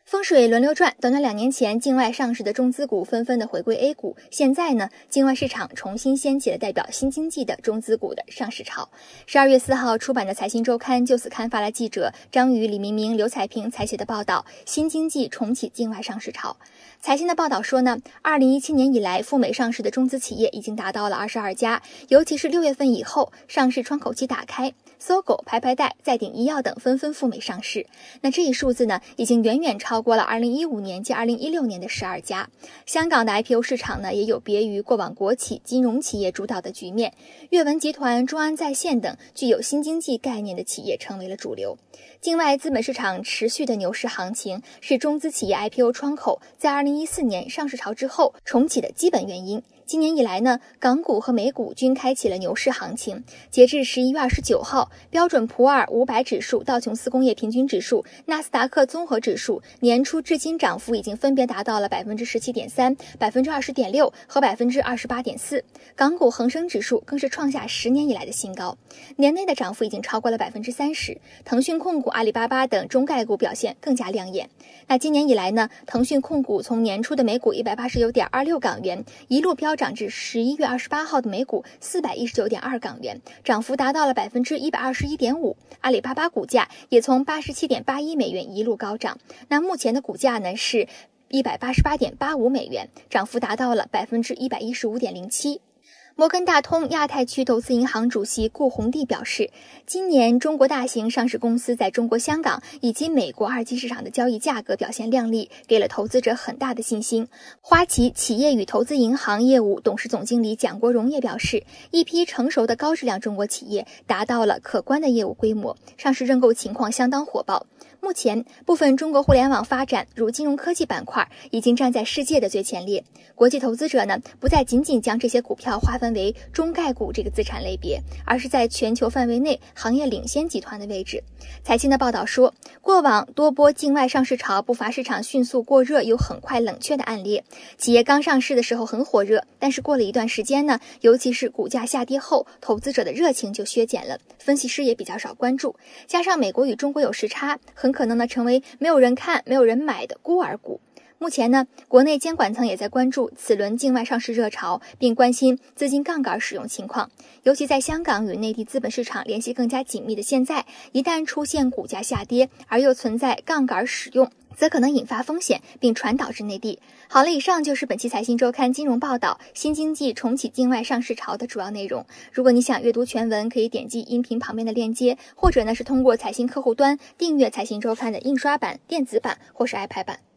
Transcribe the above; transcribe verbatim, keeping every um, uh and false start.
风水轮流转，短短两年前，境外上市的中资股纷纷的回归 A 股。现在呢，境外市场重新掀起了代表新经济的中资股的上市潮。十二月四号出版的财新周刊就此刊发了记者张宇、李明明、刘彩平采写的报道，新经济重启境外上市潮。财新的报道说呢，二零一七年以来赴美上市的中资企业已经达到了二十二家，尤其是六月份以后，上市窗口期打开，搜狗、排排贷、再鼎医药等纷纷赴美上市。那这一数字呢，已经远远超过了二零一五年及二零一六年的十二家。香港的 I P O 市场呢，也有别于过往国企、金融企业主导的局面，阅文集团、中安在线等具有新经济概念的企业成为了主流。境外资本市场持续的牛市行情，是中资企业 I P O 窗口在二零一四年上市潮之后重启的基本原因。今年以来呢，港股和美股均开启了牛市行情。截至十一月二十九号，标准普尔五百指数、道琼斯工业平均指数、纳斯达克综合指数年初至今涨幅已经分别达到了百分之十七点三、百分之二十点六和百分之二十八点四。港股恒生指数更是创下十年以来的新高，年内的涨幅已经超过了百分之三十。腾讯控股、阿里巴巴等中概股表现更加亮眼。那今年以来呢，腾讯控股从年初的每股一百八十九点二六港元，一路飙涨至十一月二十八号的每股四百一十九点二港元，涨幅达到了百分之一百二十一点五。阿里巴巴股价也从八十七点八一美元一路高涨，那目前的股价呢是一百八十八点八五美元，涨幅达到了百分之一百一十五点零七。摩根大通亚太区投资银行主席顾宏地表示，今年中国大型上市公司在中国香港以及美国二级市场的交易价格表现亮丽，给了投资者很大的信心。花旗企业与投资银行业务董事总经理蒋国荣也表示，一批成熟的高质量中国企业达到了可观的业务规模，上市认购情况相当火爆。目前部分中国互联网发展如金融科技板块已经站在世界的最前列，国际投资者呢不再仅仅将这些股票划分为中概股这个资产类别，而是在全球范围内行业领先集团的位置。财新的报道说，过往多波境外上市潮不乏市场迅速过热又很快冷却的案例，企业刚上市的时候很火热，但是过了一段时间呢，尤其是股价下跌后，投资者的热情就削减了，分析师也比较少关注，加上美国与中国有时差，很可能呢成为没有人看没有人买的孤儿股。目前呢，国内监管层也在关注此轮境外上市热潮，并关心资金杠杆使用情况。尤其在香港与内地资本市场联系更加紧密的现在，一旦出现股价下跌而又存在杠杆使用，则可能引发风险并传导至内地。好了，以上就是本期财新周刊金融报道新经济重启境外上市潮的主要内容。如果你想阅读全文，可以点击音频旁边的链接，或者呢是通过财新客户端订阅财新周刊的印刷版、电子版或是 iPad 版。